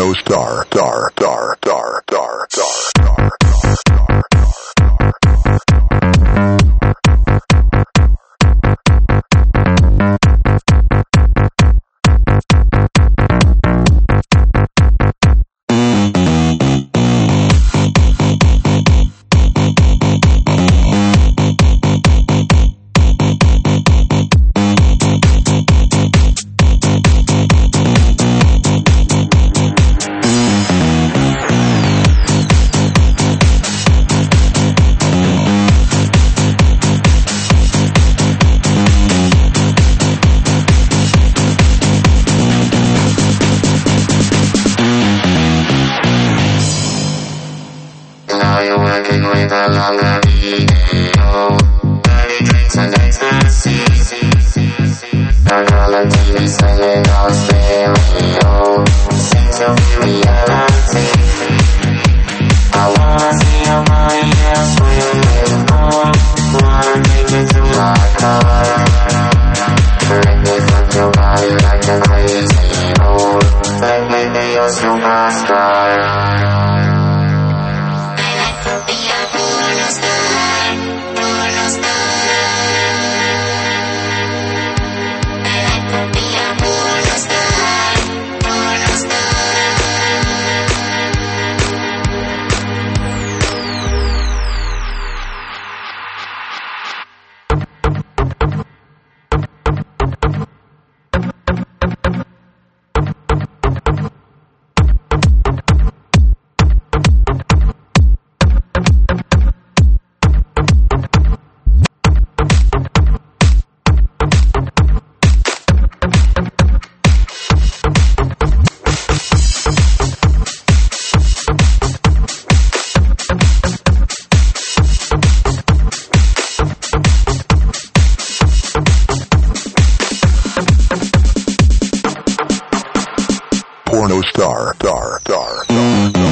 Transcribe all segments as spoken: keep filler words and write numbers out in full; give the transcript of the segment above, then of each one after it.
Porno star, star, star, star, star, star, star. Porno star, star, star, star, star, star.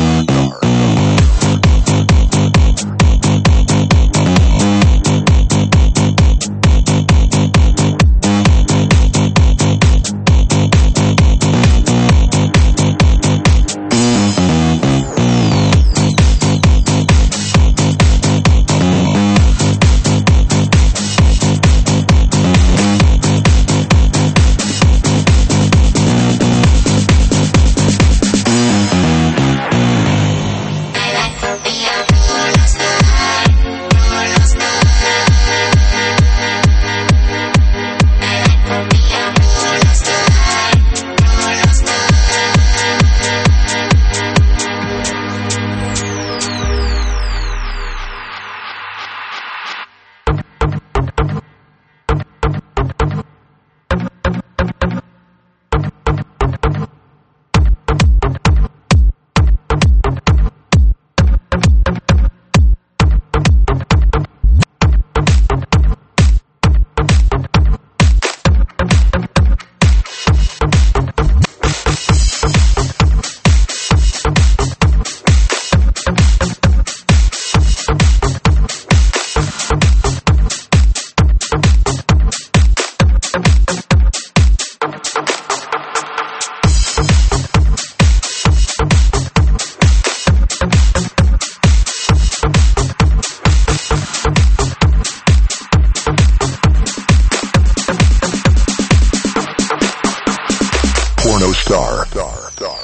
Porno star, star, star.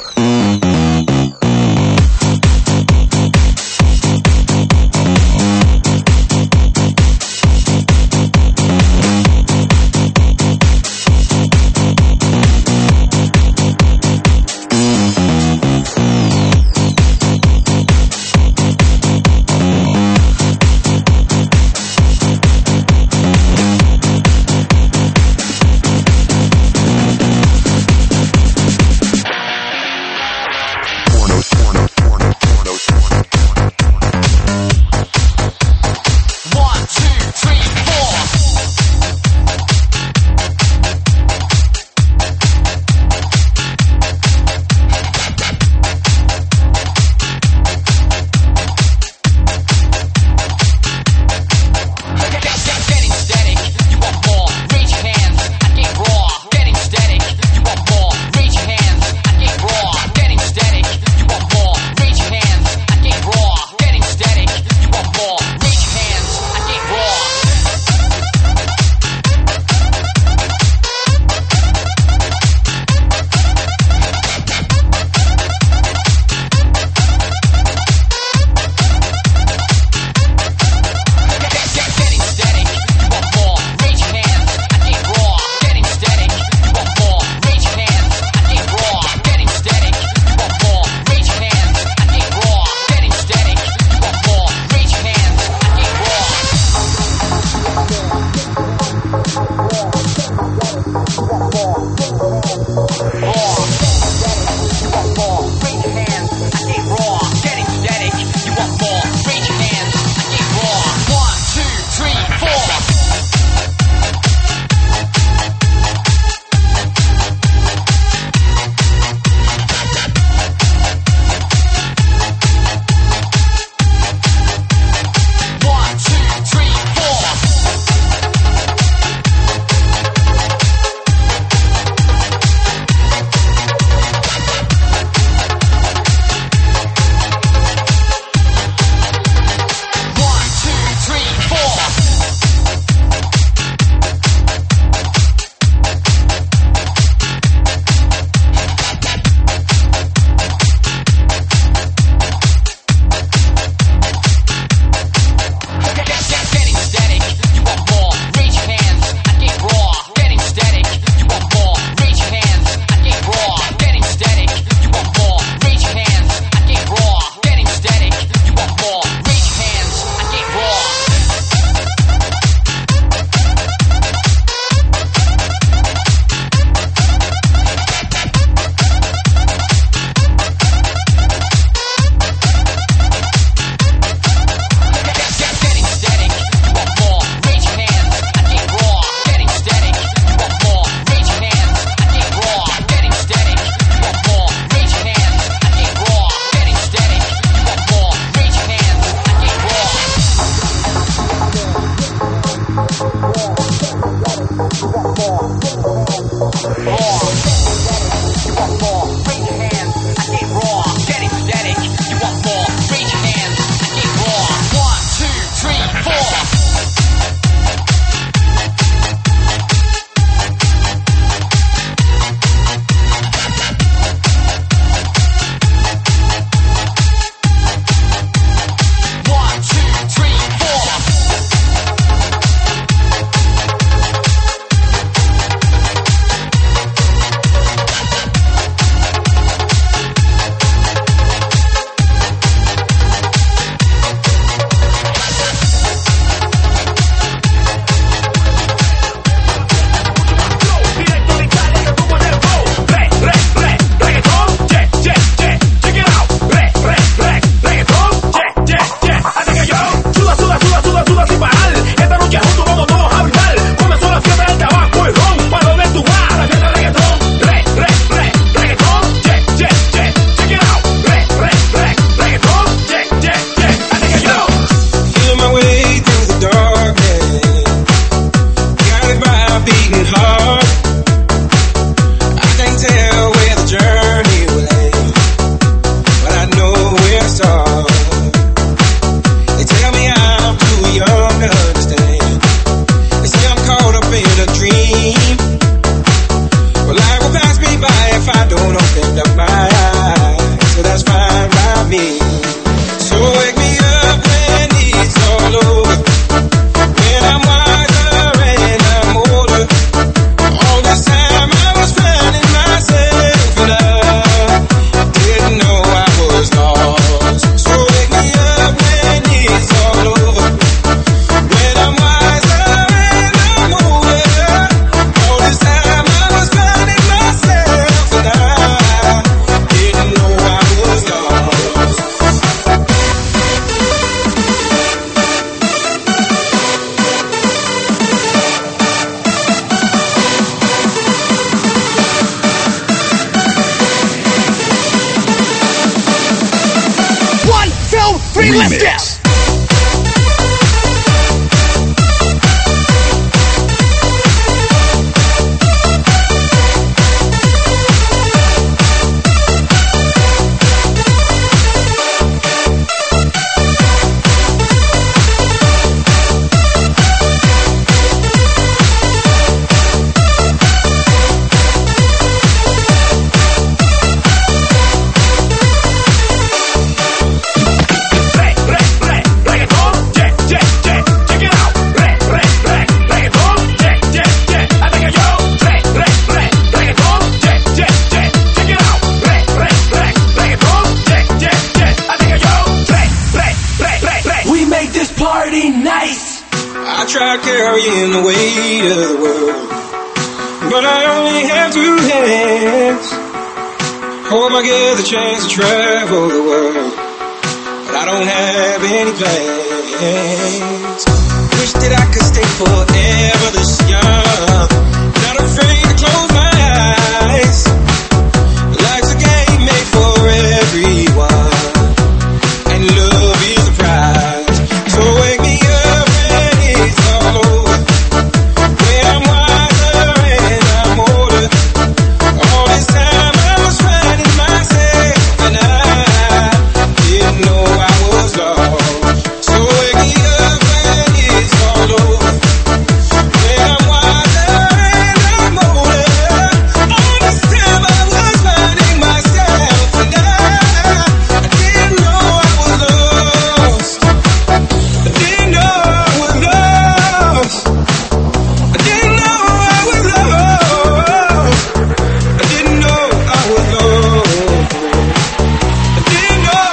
I tried carrying the weight of the world, but I only have two hands. Hope I get the chance to travel the world, but I don't have any plans. Wish that I could stay forever this young, not afraid to close my eyes. Life's a game made for everyone, and love is the prize. So wake me up when it's all over, when I'm wiser and I'm older. All this time I was finding myself, and I didn't know I was lost. So wake me up when it's all over, when I'm wiser and I'm older. All this time I was finding myself, and I, I didn't know I was lost. I didn't know I was lost. I didn't know I was lost. I didn't know I was lost. I didn't know.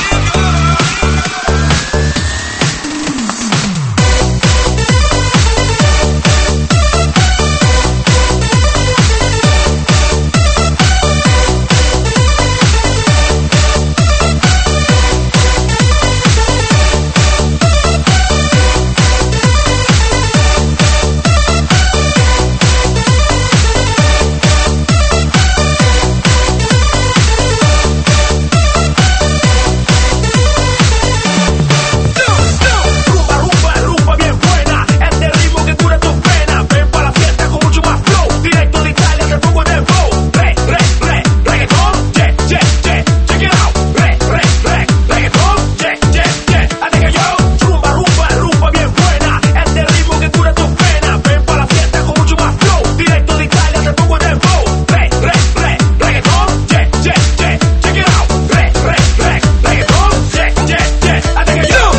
Rumba, rumba, rumba bien buena. Este ritmo que cura tus penas. Ven pa' la fiesta con mucho más flow. Directo de Italia te pongo en el flow. Re, re, re, reggaetón. Che, che, che, check it out. Re, re, re, reggaetón. Che, che, che, hasta que yo. Rumba, rumba, rumba bien buena. Este ritmo que cura tus penas. Ven pa' la fiesta con mucho más flow. Directo de Italia te pongo en el flow. Re, re, re, reggaetón. Che, che, che, check it out. Re, re, re, reggaetón. Che, che, che, hasta que yo.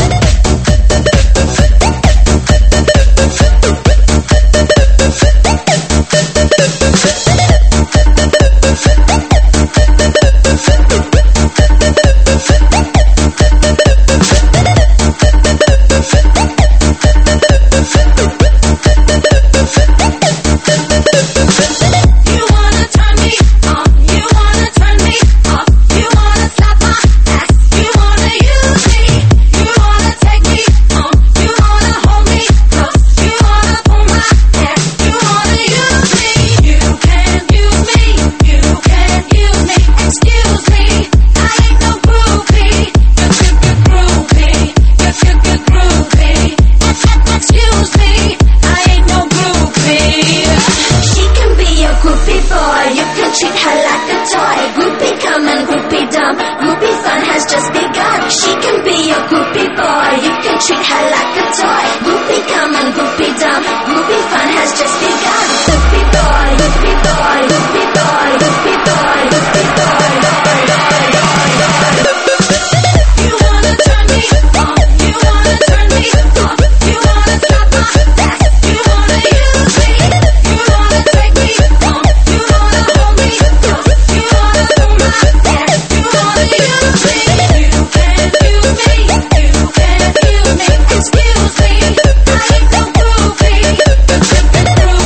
You wanna turn me on, you wanna turn me off, you wanna slap my ass, you wanna use me, you wanna take me home, you wanna hold me close, you wanna pull my hair, you wanna use me. You can't use me, you can't use me. Excuse me, I ain't no groupie. You should get groupie, you should get groupie. Excuse me, I ain't no groupie. She can be a groupie boy, you can treat her like a toy. Groupie come and groupie dumb, groupie fun has just begun. She can be a groupie boy, you can treat her like a toy. Groupie come and groupie dumb, groupie fun has just begun. Groupie boy, groupie boy, groupie boy, groupie boy, groupie boy, boy, boy, boy, boy. You wanna turn me on, you wanna turn me off, you wanna slap my ass, you wanna use me, you wanna take me home, you wanna hold me close, you wanna pull my hair, you wanna use me. You can't use me, you can't use me. Excuse me, I ain't no groupie. You should get groupie.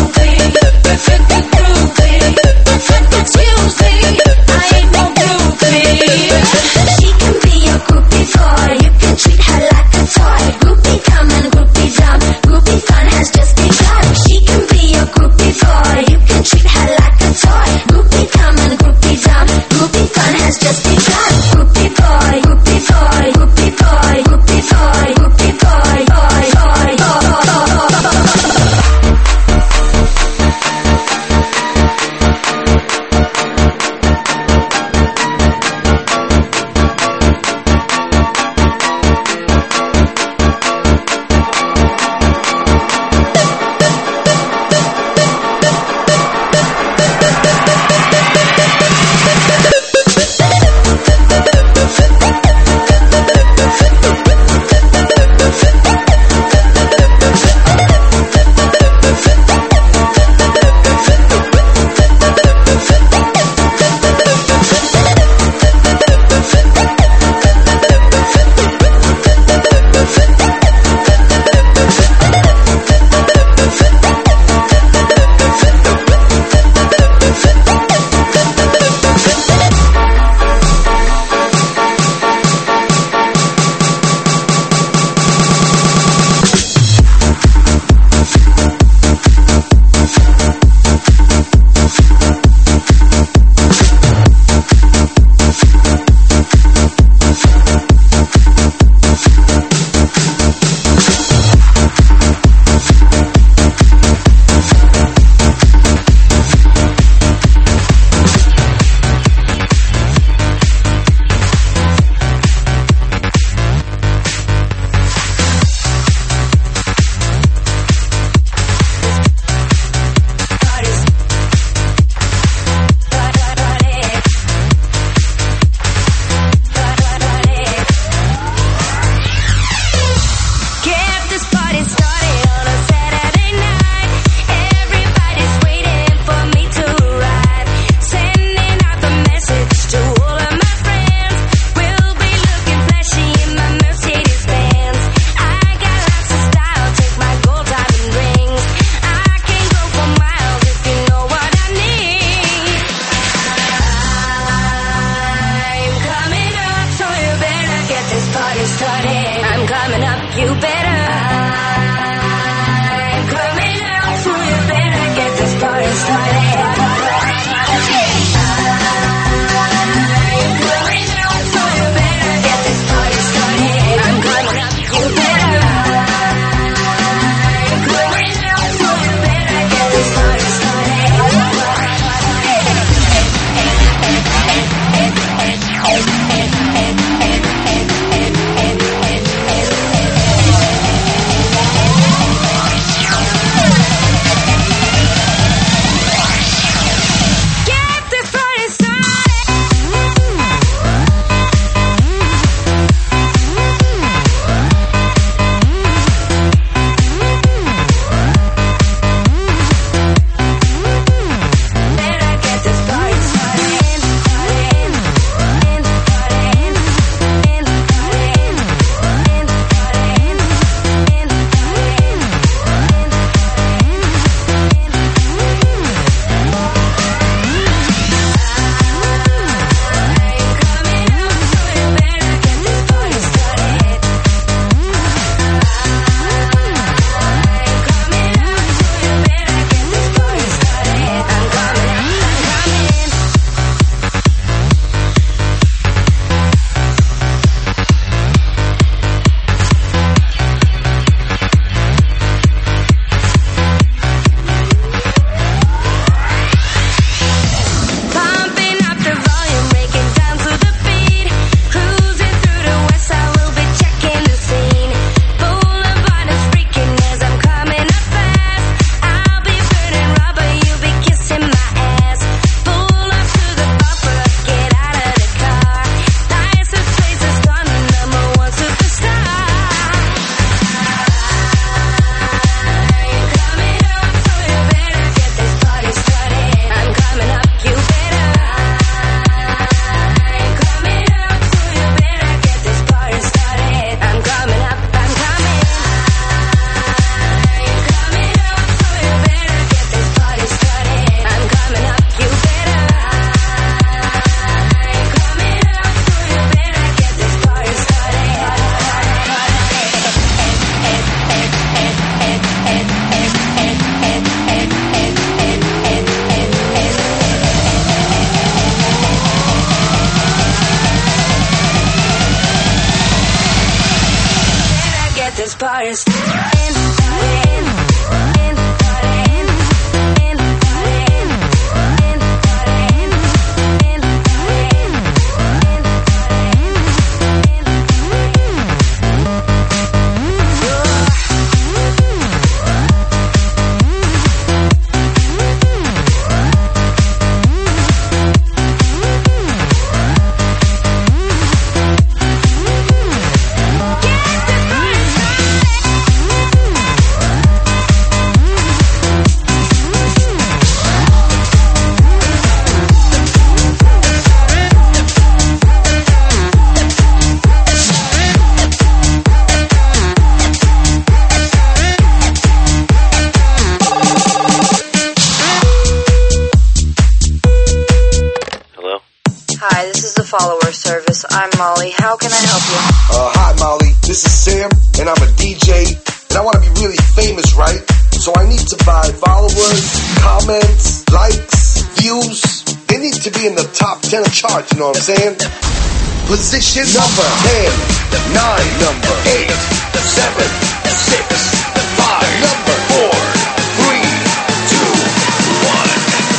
service. I'm Molly. How can I help you? Uh, hi, Molly. This is Sam, and I'm a D J, and I want to be really famous, right? So I need to buy followers, comments, likes, views. They need to be in the top ten of charts, you know what I'm saying? Position number ten, nine, number eight, seven, six, five, number four, three, two, one.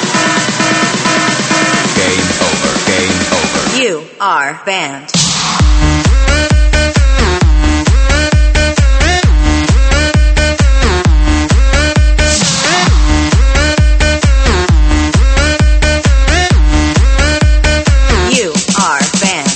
Game over, game over. You are banned. You are banned.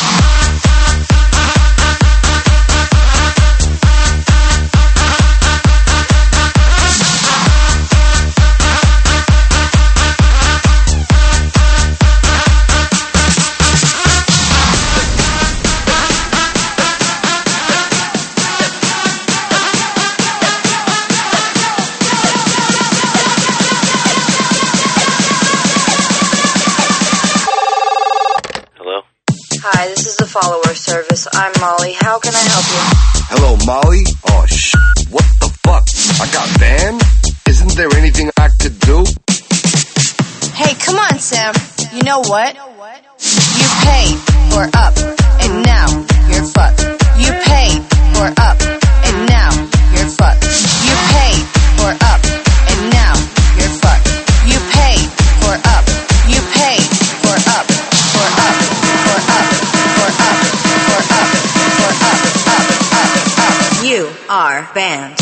Hi, this is the follower service. I'm Molly. How can I help you? Hello, Molly? Oh, sh**. What the fuck? I got banned? Isn't there anything I could do? Hey, come on, Sam. You know what? You paid for up, and now you're fucked. You paid for up, and now you're fucked. You paid for up, and now you're fucked. You paid for up. You paid for up, for up, for up, for up, for up, for up, up, up, up. You are banned.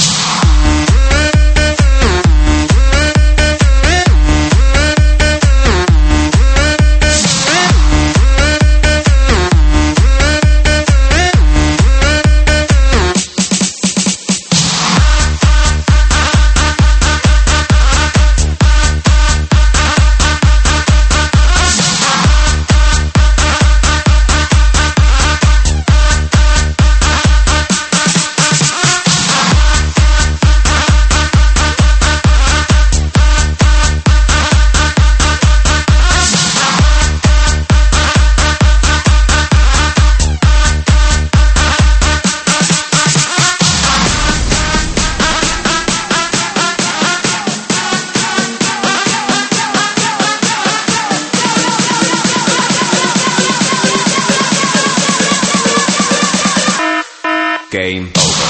Game over.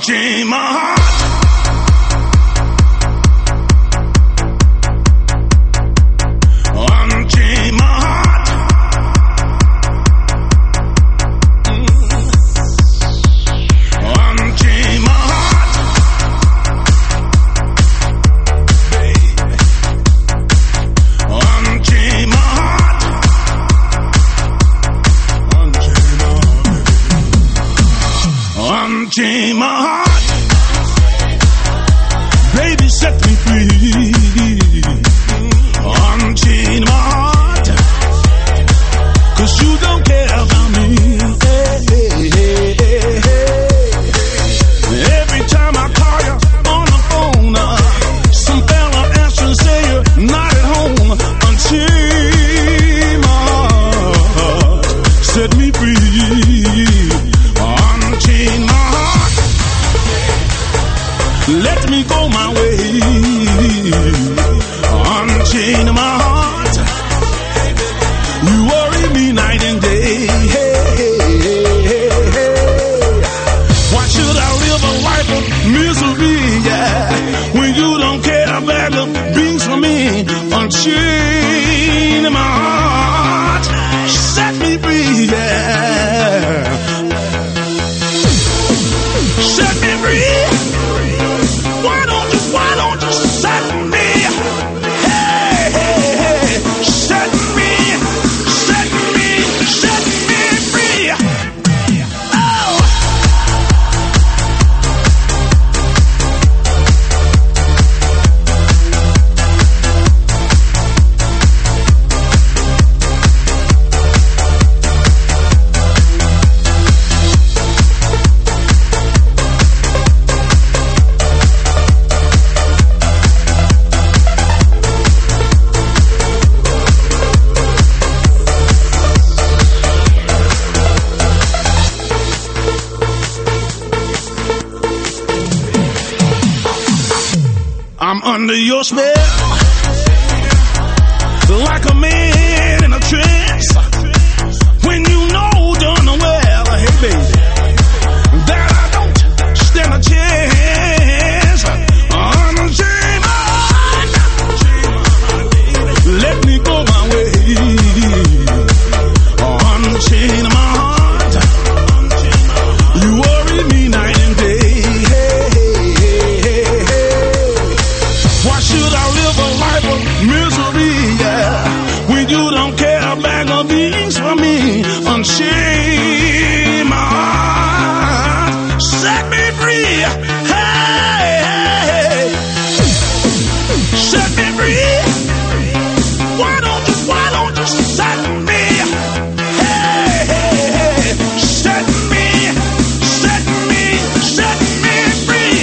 unchain my heart. Unchain my heart. Mm. Unchain my heart. Baby. Unchain my heart. Unchain my heart. Unchain my heart. Baby, set me free. Unchain my heart, 'cause you don't care about me. Hey, hey, hey, hey, hey. Every time I call you on the phone, uh, some fella answer and say you're not at home. Unchain my heart, set me free. Unchain my heart, let me go my way. Unchain my heart, you worry me night and day. Hey, hey, hey, hey. Why should I live a life of misery, yeah, when you don't care a bag of beans for me? Unchain my heart, set me free, yeah. Set me free. Why don't you, why don't you set me? I'm under your spell, like a man in a trance. When you know darn well, hey baby, that I don't stand a chance. Unchain my heart, let me go my way. Unchain my heart, you worry me night and day. Why should I live a life of misery, yeah, when you don't care a bag of beans for me? Unchain my heart, set me free. Hey, hey, set me free. Why don't you, why don't you set me? Hey, hey, hey, set me, set me, set me free.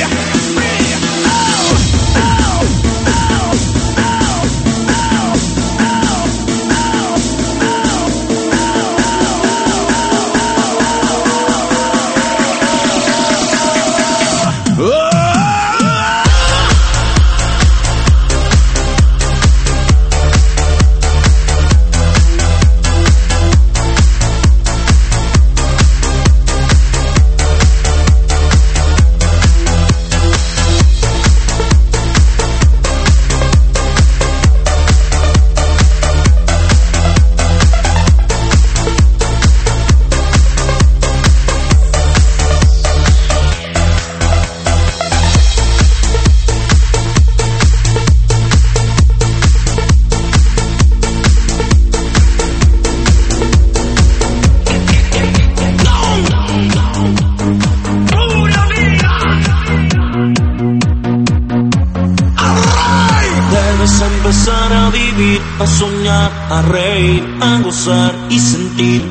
A soñar, a reír, a gozar y sentir.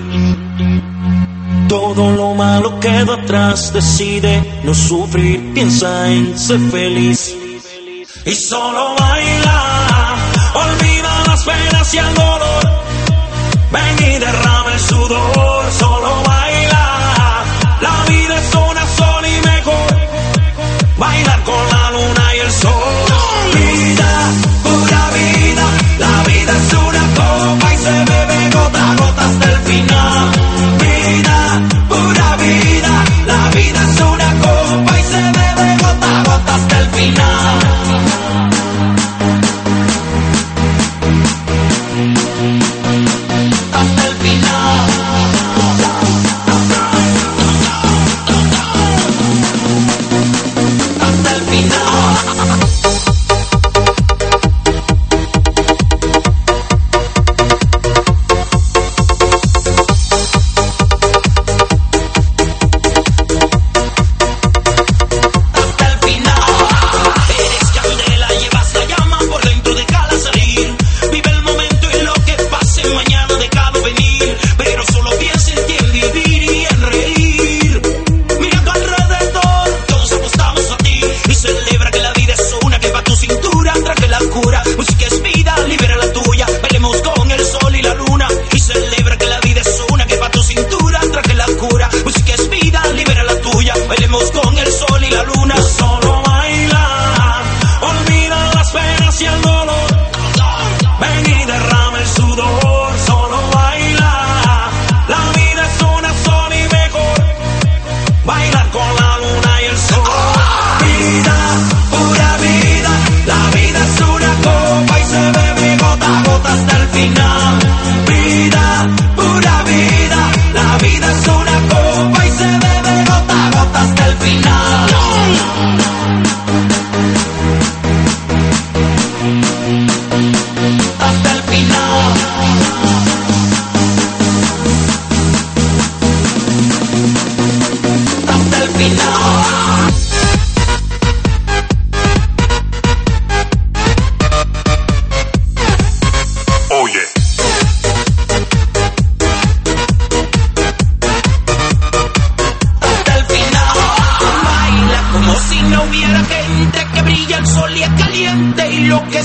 Todo lo malo queda atrás, decide no sufrir, piensa en ser feliz. Y solo baila, olvida las penas y el dolor. Ven y derrama el sudor, solo baila. La vida es una sola y mejor bailar con la luna y el sol. Vida, pura vida, la vida es una copa y se bebe gota a gota hasta el final. Vida, pura vida, la vida es una copa y se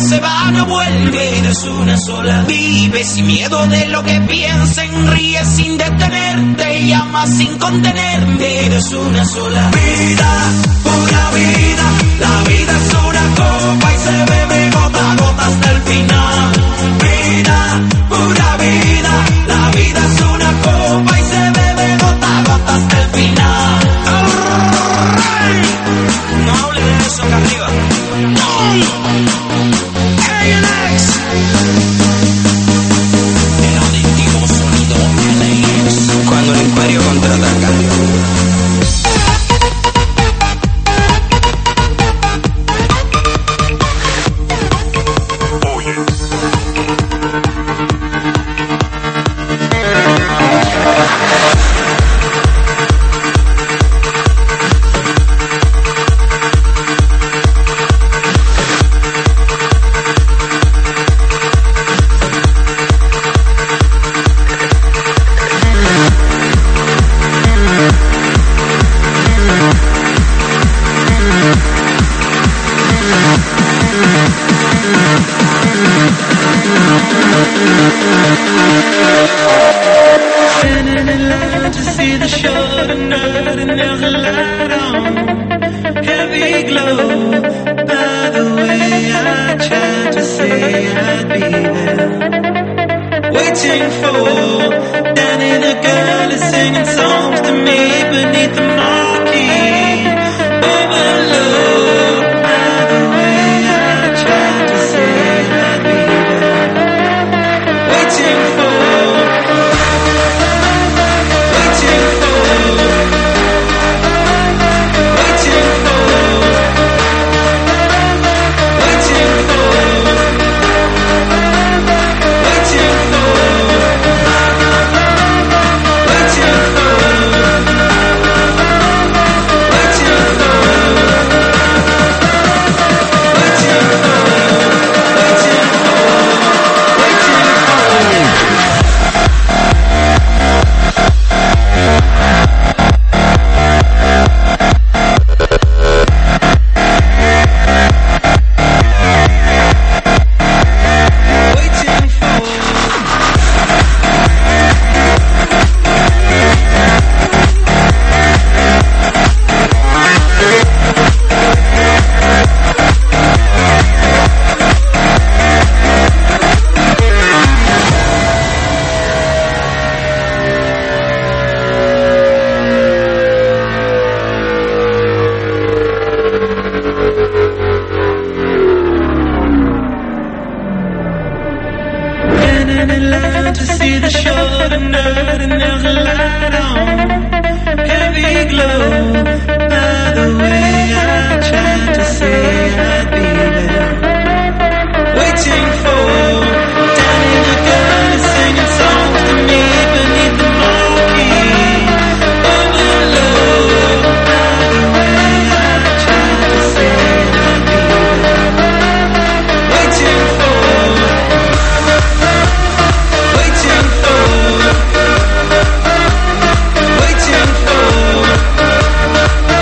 se va no vuelve, no es una sola. Vive sin miedo de lo que piensen, ríe sin detenerte y ama sin contenerte, no es una sola. Vida, pura vida, la vida es una copa y se bebe gota a gota hasta el final. Vida, pura vida, la vida es una copa y se bebe gota a gota hasta el final. No hable de eso acá arriba. No. A N X. El adictivo sonido L A X. Cuando el imperio contraataca. Waiting for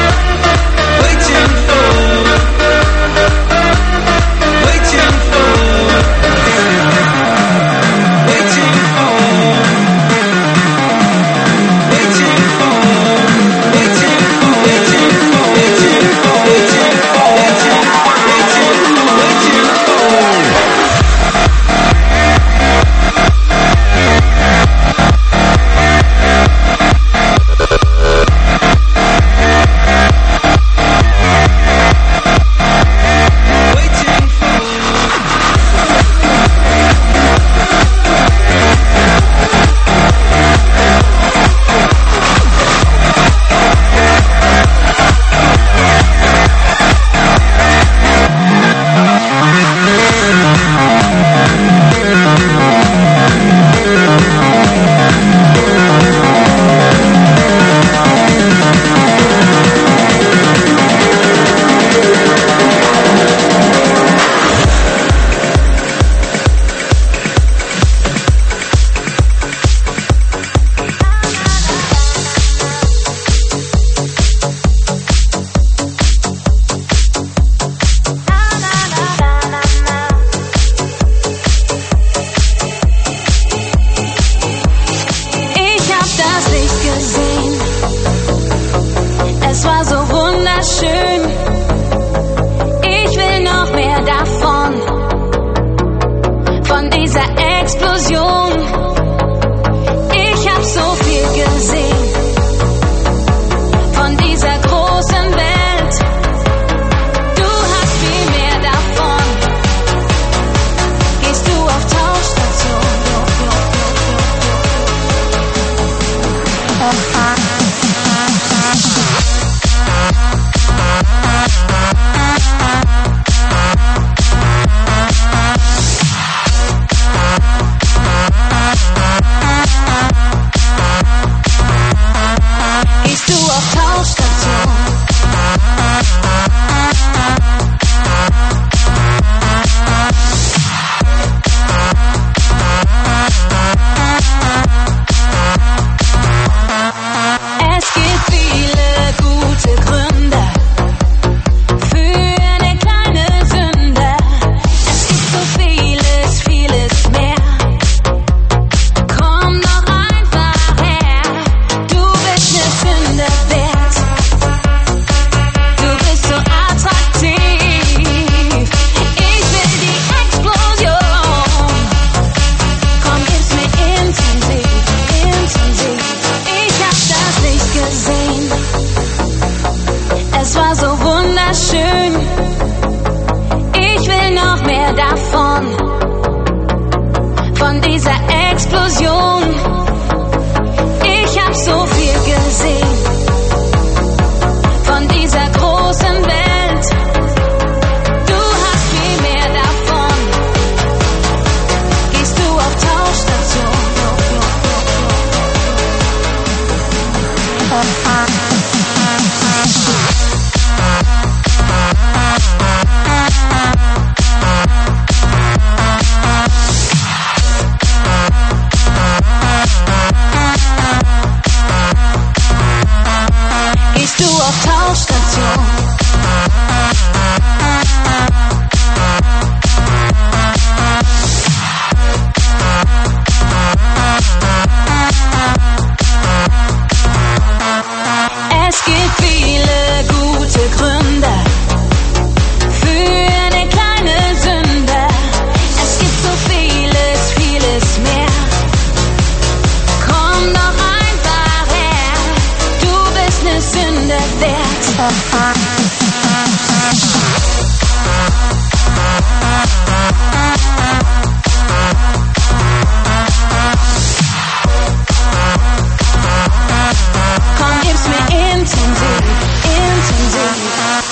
Come hips me intensive, intensive.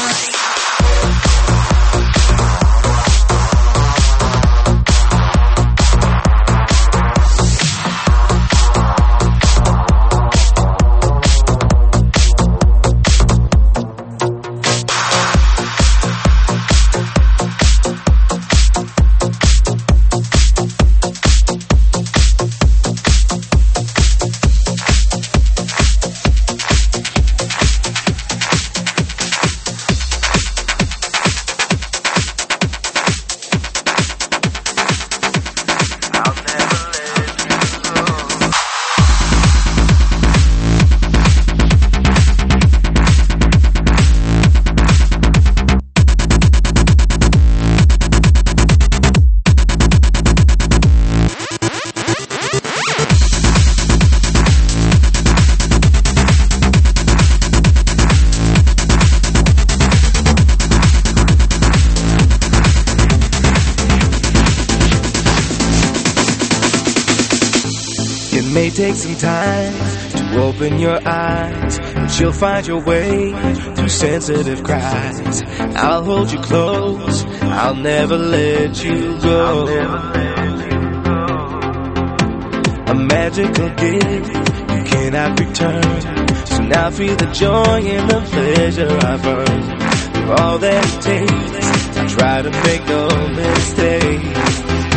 May take some time to open your eyes, but you'll find your way through sensitive cries. I'll hold you close, I'll never let you go. A magical gift you cannot return, so now feel the joy and the pleasure I've earned. For all that it takes, I try to make no mistakes.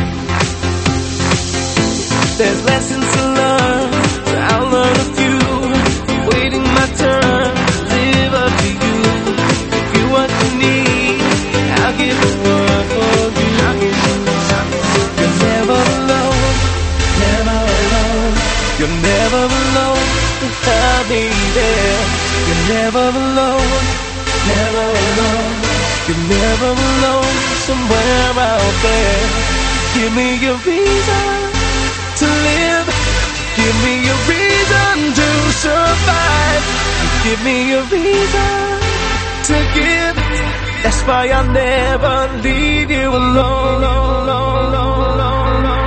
There's lessons to learn, so I'll learn a few. Waiting my turn to live up to you. If you want to need, I'll give the world for you. You're never alone, never alone. You're never alone without me there. You're never alone, never alone. You're never alone somewhere out there. Give me a reason to live, give me a reason to survive. You give me a reason to give. That's why I'll never leave you alone, alone, alone, alone, alone.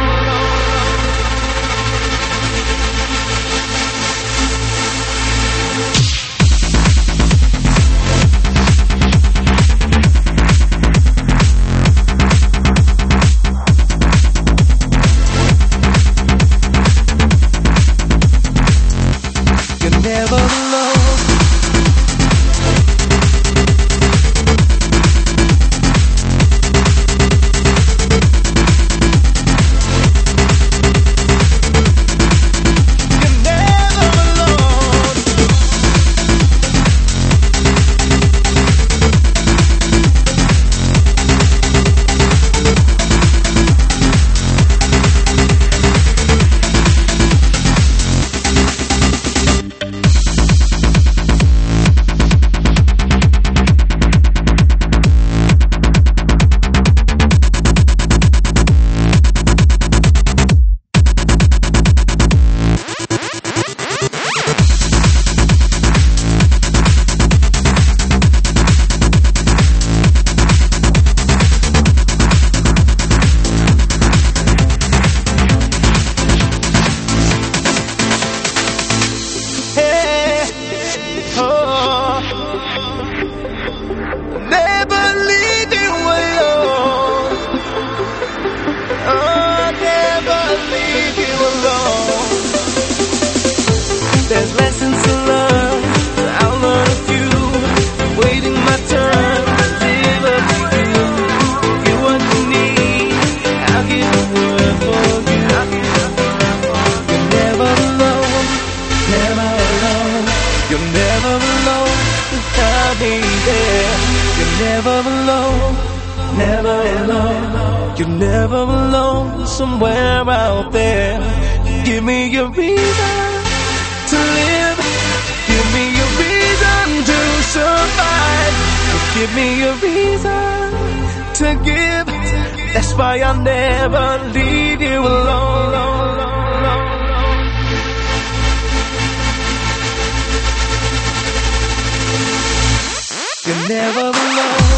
Never alone. never alone, never alone. You're never alone, somewhere out there. Give me a reason to live. Give me a reason to survive. Give me a reason to give. That's why I'll never leave you alone. never alone.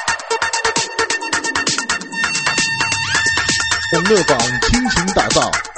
乐坊倾情打造